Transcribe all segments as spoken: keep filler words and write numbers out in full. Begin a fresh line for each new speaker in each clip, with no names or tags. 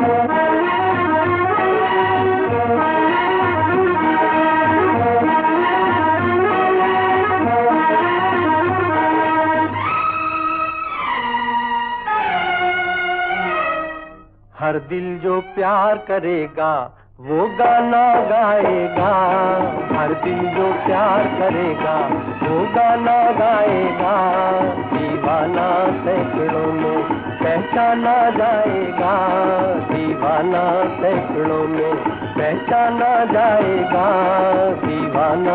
हर दिल जो प्यार करेगा वो गाना गाएगा, हर दिल जो प्यार करेगा वो गाना गाएगा। दीवाना सैकड़ों में पहचाना जाएगा, दीवाना सैकड़ों में पहचाना जाएगा। दीवाना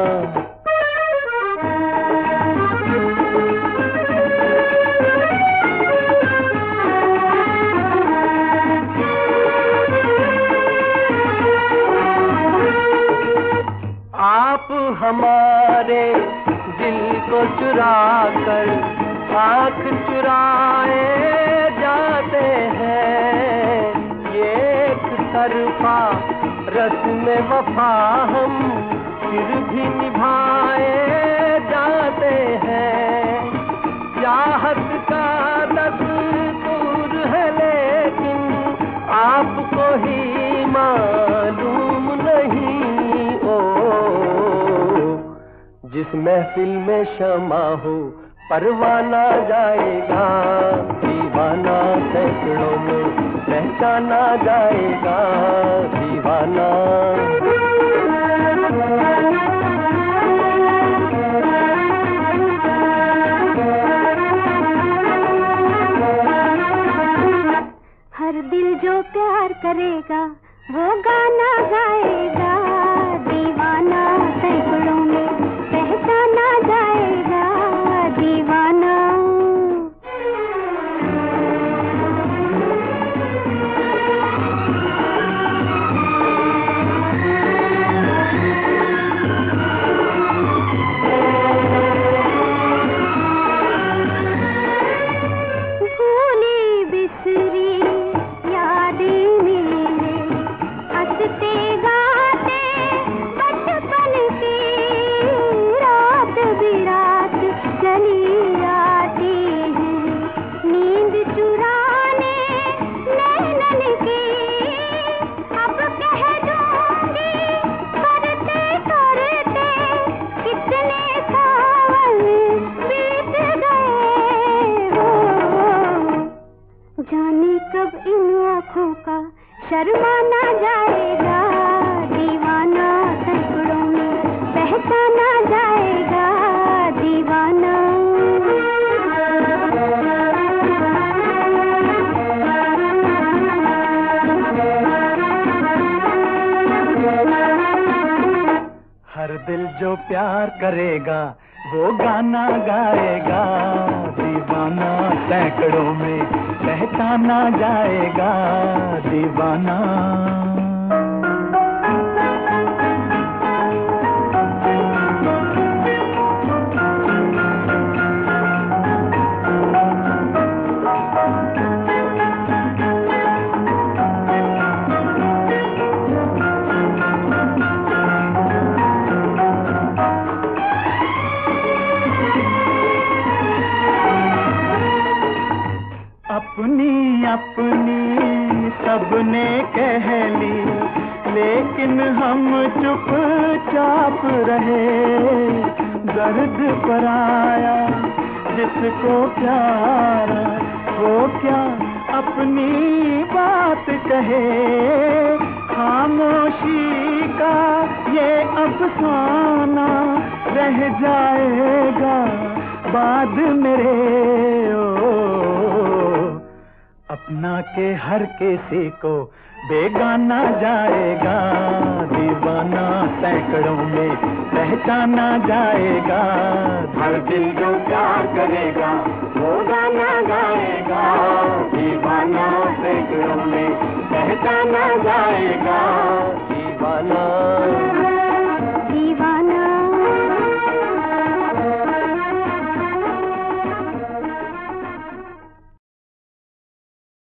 आप हमारे दिल को चुरा कर आँख चुराए जाते हैं। ये एक तरफा रस्म वफा हम फिर भी निभाए जाते हैं। चाहत का दस्तूर है लेकिन आपको ही मालूम नहीं। जिस महफिल में शमा हो परवाना जाएगा, दीवाना सैकड़ों में पहचाना जाएगा। दीवाना
हर दिल जो प्यार करेगा वो गाना गाएगा, दीवाना सैकड़ों में पहचाना जाएगा। दीवाना भूली बिसरी यादें मेरे हंसते गाते बचपन की रात बिरात चली आती है। नींद चुराने नैनन की अब कह दूंगी करते करते कितने सावन बीत गए हो। जाने कब इन आँखों का शर्माना जाएगा, दीवाना सैकड़ों में पहचाना जाएगा। दीवाना
हर दिल जो प्यार करेगा वो गाना गाएगा, दीवाना सैकड़ों में पहचाना जाएगा। दीवाना अपनी अपनी सबने कह ली लेकिन हम चुपचाप रहे। दर्द पर आया जिसको प्यारा वो क्या अपनी बात कहे। खामोशी का ये अफसाना रह जाएगा बाद मेरे। ओ अपना के हर किसी को बेगाना जाएगा, दीवाना सैकड़ों में पहचाना जाएगा। हर दिल जो प्यार करेगा वो गाना गाएगा, दीवाना सैकड़ों में पहचाना जाएगा।